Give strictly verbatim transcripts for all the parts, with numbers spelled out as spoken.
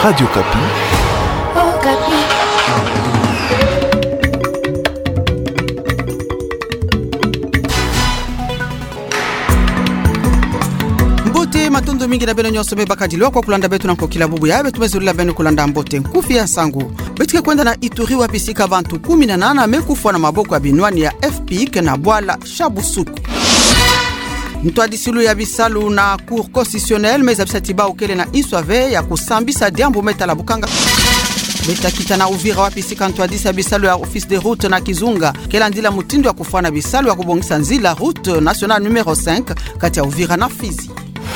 Radio Kapi. Oh, Kapi. Mbote matundu mingi na beno nyonso mebakadilwa kwa kulanda betu na kokila bubu ya betu mezurila beno kulanda mbote nkufi ya sangu. Betike kwenda na Ituri wapisika bantu kumi na nane mekufwa na maboko ya binwani ya F P I C na Bwala Shabusuku. Ntwadisilu ya bisalu na cour constitutionnelle mezabisa tiba ukele na iswave ya kusambisa diambu meta la bukanga. Beta kita na Uvira wapisika ntwadisi ya bisalu ya office de route na Kizunga kela ndila mutindo ya kufana bisalu ya kubongisa nzila route nationale numero cinq kati ya Uvira na Fizi.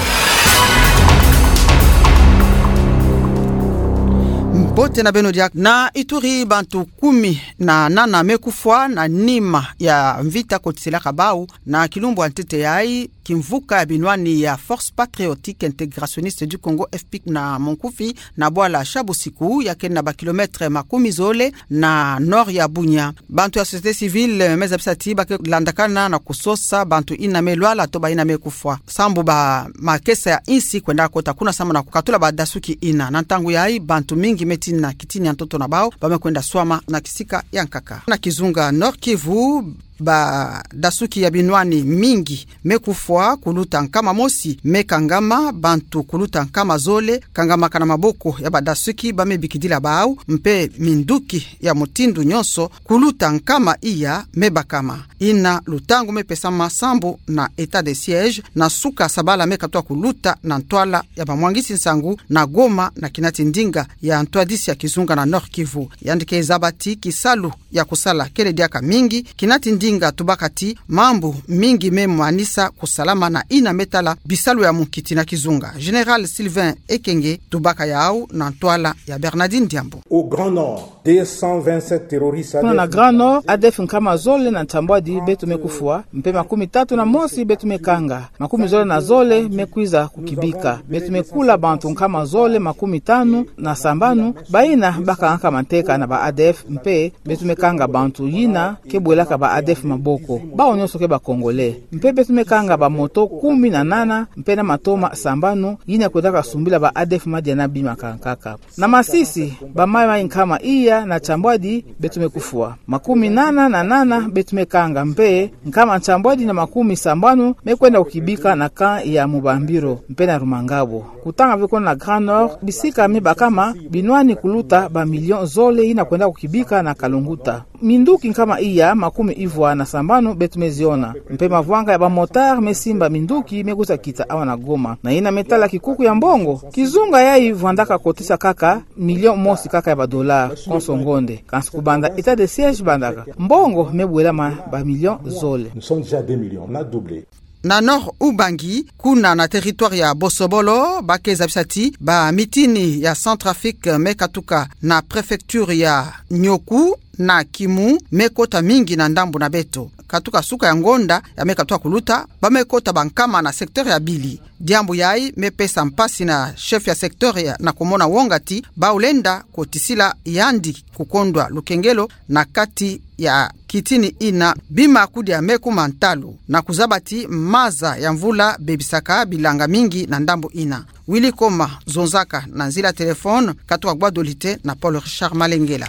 Mbote na beno diak na Ituri bantu kumi na nana mekufwa na nima ya mvita kotisela kabau na kilumbu antete yai kimvuka ya binwani ya Force Patriotique Integrationniste du Congo F P I C na Monkufi na Bwala Shabusiku yake na ba kilometre makumi zole na nord ya Bunya. Bantu ya société civile mezabisati bake landakana na kusosa bantu ina melwala toba ina mekufwa sambu ba makesa ya insi kwenda kota kuna sama na kukatula ba dasuki ina na ntangu yai bantu mingi meti na kitini ya ntoto na bao bame kwenda swama na kisika ya nkaka na Kizunga Nord Kivu. Ba dasuki ya binwani mingi mekufwa kuluta nkama mosi mekangama bantu kuluta nkama zole kangama kana maboko ya badasuki bame bikidila bao mpe minduki ya mutindu nyonso kuluta nkama iya mebakama ina lutangu mepesama sambu na etat de siège na suka sabala mekatwa kuluta na ntwala ya bamwangisi nsangu na Goma na kinati ndinga ya ntwadisi ya Kizunga na Nord Kivu yandike zabati kisalu ya kusala kele diaka mingi kinati ndinga tubakati mambo mingi memo anisa kusalama na ina metala bisalu ya mukiti na Kizunga. General Sylvain Ekenge tubaka yao na ntwala ya Bernardine Diambo. Au Grand Nord, deux cent vingt-sept terroristes kuna na Grand Nord adef nkama zole na ntambwadi betu mekufua mpe makumi tatu na mosi betu mekanga makumi zole na zole mekwiza kukibika betu mekula bantu nkama zole makumi tanu na sambanu baina baka anka mateka na ba A D F mpe betu mekanga bantu yina kebwelaka ba A D F maboko bao nyonso ke ba Kongole mpe betu mekanga ba moto kumi na nana mpe na matoma sambanu yina kutaka sumbila ba A D F madiana bima kankaka na Masisi ba mai nkama iya na chambwadi betu mekufua makumi nana na nana betu mekanga mpe nkama chambwadi na makumi sambanu mekwenda ukibika na kan ya Mubambiro mpe na Rumangabo kutanga viko na Grand Nord bisika mebakama binwani kuluta ba milion zole ina kwenda ukibika na Kalunguta minduki nkama iya makumi ivwa na sambanu betu meziona mpe mavwanga ya ba motar mesimba minduki meguza kita awa na Goma na ina metala kikuku ya mbongo Kizunga yai vwandaka kotisa kaka milion mosi kaka ya ba dolar konsongonde kansiku banda etat de siège bandaka mbongo mebwela ma ba milion zole. Nous sommes déjà deux millions, on a doublé. Na Nord Ubangi kuna na territoire ya Bosobolo bakeza bisati ba mitini ya Centrafrique mekatuka na prefecture ya Nyoku na Kimu mekota mingi na ndambu na beto katuka suka ya ngonda ya mekatwa kuluta bamekota bankama na sekteur ya Bili diambu yai mepesa mpasi na chef ya sekteur ya na komona wongati baulenda kotisila yandi kukondwa Lukengelo na kati ya kitini ina bima kudi ya meku mantalu na kuzabati maza ya mvula bebisaka bilanga mingi na ndambu ina Willy Koma Zonzaka na nzila telefone katwa Gwadolite na Paul Richard Malengela.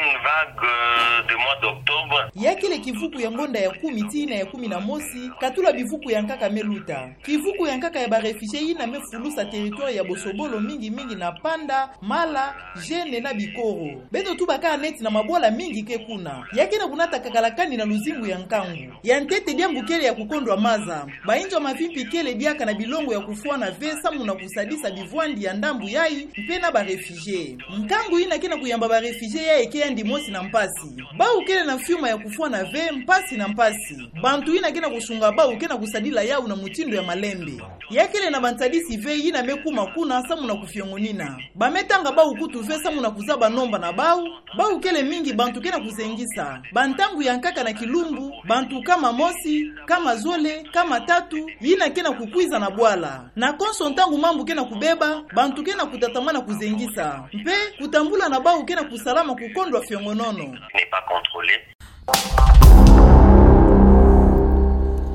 De mois d'octobre yakile kivuku ya ngonda ya kumi tina ya kumi na mosi katula bivuku ya nkaka meluta kivuku ya nkaka ya barefugee ina mefulusa territoire ya Bosobolo mingi mingi na Panda Mala Jene na Bikoro beto tubaka neti na mabola mingi ke kuna yakina kunata kakalakani na luzingu ya nkangu ya ntete diambu kele ya kukondwa maza bainjo mafimpi kele diaka na bilongo ya kufua na vesa muna kusadisa bivwandi ya ndambu yai mpena barefugee nkangu ina kina kuyamba barefugee ya eke ndi mosi na mpasi ba ukele na fiuma ya kufua na ve mpasi na mpasi bantu ina kena kusunga ba ukena kusadila yao na mutindo ya malembe yakele na bantadisi ve ina mekuma kuna samu na kufiongonina bametanga ba ukutu ve samu na kuzaba nomba na bau ba ukele mingi bantu kena kuzengisa bantangu ya nkaka na Kilumbu bantu kama mosi kama zole kama tatu ina kena kukwiza na Bwala na konso ntangu mambu kena kubeba bantu kena kutatamana kuzengisa mpe kutambula na ba ukena kusalama kukondwa fiongonono n'est pas contrôlé.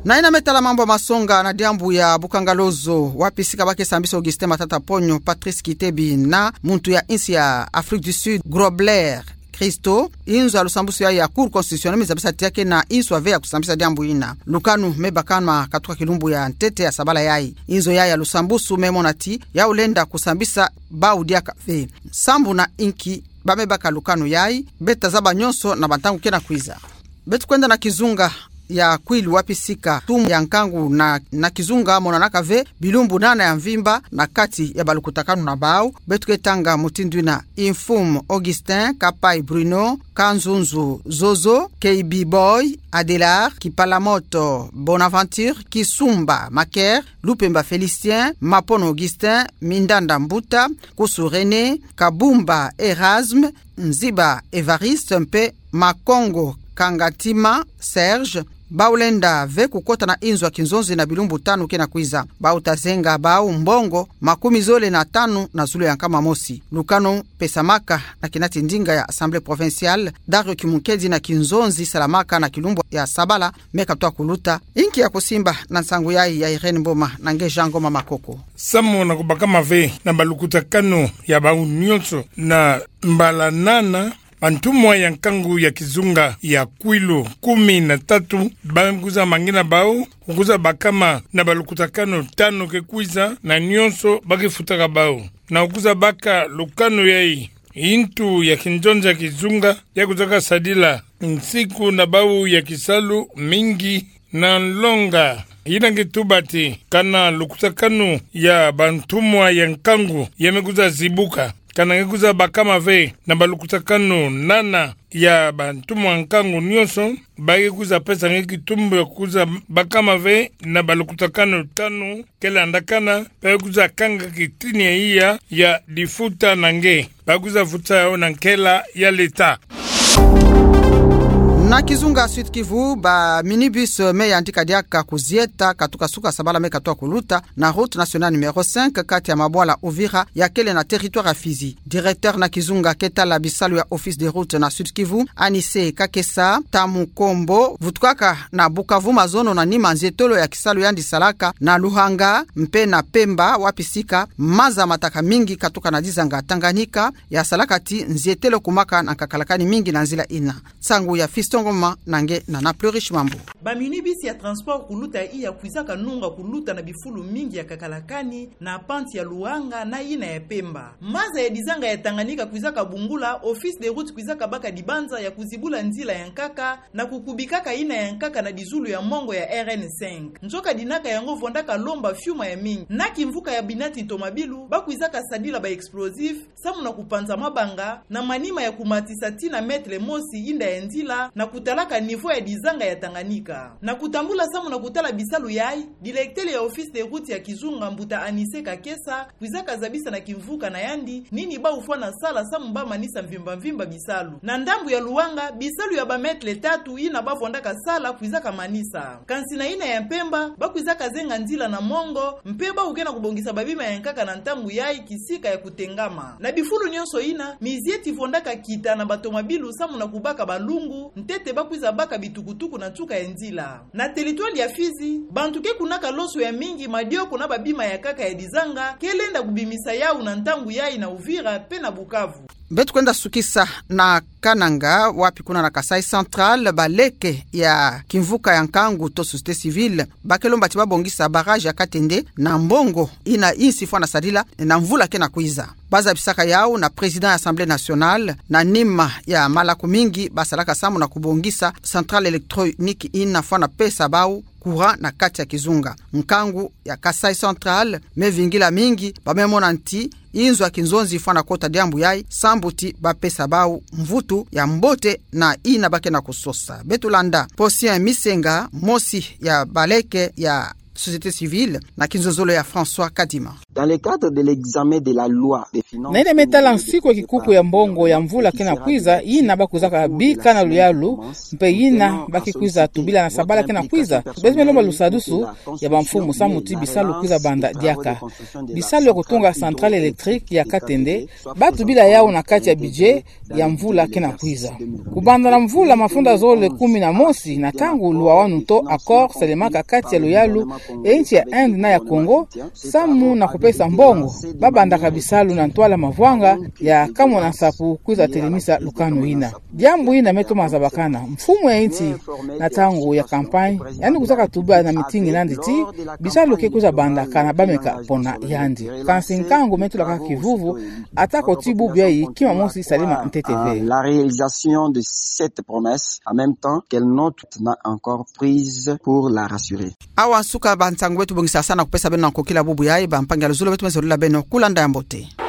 Na ina metala mambo masonga na diambu ya Bukangalozo wapisika bake Sambisa Augustin Matata Ponyo Patrice Kitebi na muntu ya insi ya Afrique du Sud Grobler Christo inzo ya lusambusu ya ya Cour constitutionnelle mizabisa tiake na inzo ave ya kusambisa diambu ina lukanu mebakana katuka kilumbu ya ntete ya sabala yai inzo ya ya lusambusu memonati ya ulenda kusambisa bau dia kafe sambu na inki bamebaka lukanu yai beta zaba nyonso na bantangu kena kwiza betu kwenda na Kizunga ya Kwilu wapisika tumu ya Nkangu na, na Kizunga monanaka ve bilumbu nana ya mvimba na kati ya balukutakanu na bau betuketanga mutindu na Infum Augustin Kapai Bruno Kanzunzu Zozo K B Boy Adelar Kipalamoto Bonaventure Kisumba Maker Lupemba Félicien Mapono Augustin Mindanda Mbuta Kusu René Kabumba Erasme Nziba Evariste Mpe Makongo Kangatima Serge Baulenda ve kukota na inzo ya Kinzonzi na bilumbu tanu kena kwiza Bautazenga bau mbongo makumi zole na tanu na zulu ya Nkama Mosi Lukano Pesamaka na Kinati Ndinga ya Assemblée Provinciale Dario Kimukedi na Kinzonzi Salamaka na Kilumbu ya Sabala meka toa kuluta inki ya kusimba na nsangu yai ya Irene Mboma na nge Jango Mama Koko Samo na kubakama ve na balukutakano ya bau nyonso na mbalanana Bantumwa ya Nkangu ya Kizunga ya Kwilu kumi na tatu banguza mangina bao kukuza bakama na balukutakano tano kekwiza na nyonso bakifutaka bao na ukuza baka lukano yai intu ya Kinjonja Kizunga ya kutaka sadila nsiku na bao ya Kisalu mingi na longa ina ngetubati kana lukutakano ya bantumwa ya Nkangu ya mekuza zibuka kana ngekuza bakama ve na balukutakano nana ya bantumwa Nkangu nyonso bagekuza pesa ngekitumbu ya kuza bakama ve na balukutakano tano kele andakana bagekuza kanga kitini ya iya ya difuta nange bagekuza futa yao na nkela ya leta. Na Kizunga Sud Kivu ba minibus me yantika diaka kuzieta katuka suka sabala me katoa kuluta na route nationale numéro cinq kati ya Mabwala Uvira ya kele na territoire ya Fizi. Directeur na Kizunga Ketala Bisalu ya office de route na Sud Kivu Anise Kakesa Tamu Kombo Vutukaka na Bukavu mazono na Nima Nzetolo ya Kisalu yandi Salaka na Luhanga Mpe na Pemba wapisika maza mataka mingi katuka na Dizanga Tanganyika ya Salakati Nzetelo kumaka na kakalakani mingi na nzila ina sangu ya Fisto Ngoma nange na na Plurish Mambo. Ba minibisi ya transport kuluta iya kuizaka nunga kuluta na bifulu mingi ya kakalakani na panti ya Luanga na ina ya Pemba. Maza ya Dizanga ya Tanganyika kuizaka Bungula, office de route kuizaka baka Dibanza ya kuzibula nzila ya Nkaka na kukubikaka ina ya Nkaka na dizulu ya mongo ya R N cinq. Njoka dinaka yango vondaka lomba fiuma ya mingi. Na kimvuka ya Binati Tomabilu, bakuizaka sadila ba explosif, samu na kupanza mabanga na manima ya kumatisa tina metre mosi inda ya nzila na kutalaka niveau ya Dizanga ya Tanganyika. Na kutambula samu na kutala Bisalu yai, directeur ya office de route ya Kizunga Mbuta Anise Kakesa, kuizaka zabisa na kimvuka na yandi, nini ba ufua na sala samu ba manisa mvimba mvimba Bisalu. Na ndambu ya Luanga, Bisalu ya ba metle tatu ina ba vondaka sala kuizaka manisa. Kansina ina ya Pemba, ba kuizaka zenga nzila na mongo, mpeba ukena kubongisa babima ya Nkaka na ntambu yai kisika ya kutengama. Na bifulu nyonso ina, mizieti vondaka kita na batomabilu samu na kubaka balungu, ntete bakuiza baka bitukutuku na tuka ya nzila. Na territoire ya Fizi, bantuke kunaka loso ya mingi madioko na babima ya kaka ya Dizanga, kelenda kubimisa yao na ntangu yai na Uvira pe na Bukavu. Betu kwenda sukisa na Kananga wapi kuna na Kasai Central baleke ya kimvuka ya Nkangu to société civile bakelomba tiba bongisa barrage ya Katende na Mbongo ina insi fwa na sadila na mvula kena kuiza baza bisaka yao na president ya Assemblée nationale na Nima ya malaku mingi basalaka samu na kubongisa centrale électronique ina fwa na pesa bau kura na kati ya Kizunga Nkangu ya Kasai Central mevingila mingi bamemona nti inzo ya Kinzonzi fana kota diambu yai sambuti bapesa bau mvutu ya mbote na ina bake na kusosa Betulanda Posien Misenga mosi ya baleke ya société civile na kinzozolo ya François Kadima. Dans le cadre de l'examen de la loi des finances na ile metala nsiku kikuku ya mbongo ya mvula kina kwiza ina bakuzaka bika na luyalu mpe ina bakikwiza tubila na sabala kina kwiza bezime lomba lusadusu ya bamfumu samuti bisalu kwiza banda diaka bisalu ya kutunga centrale électrique ya Katende batu bila yao na kati ya budget ya mvula kina kwiza kubanda na mvula mafunda zole kumi na mosi na tangu luawanu to accord selemaka kati ya luyalu enchi ya Inde na ya Kongo samu na kupesa mbongo babanda kabisalu na ntwala mavwanga ya kamo na sapu kwiza telemisa lukano ina jambo ina meto mazabakana mfumu ya inti na tangu ya kampanye yani kuzaka tuba na mitingi nanditi bisalu ke kuza banda kana bameka pona yandi kansinkango meto la kivuvu atako tibu biai kima mosi salima ntetv la réalisation de cette promesse en même temps qu'elle note n'a encore prise pour la rassurer awa suka bantangu wetu bongisa sana kupesa beno nkokila bubu yai bampanga luzulo wetu mezo lula beno kulanda ya mbote.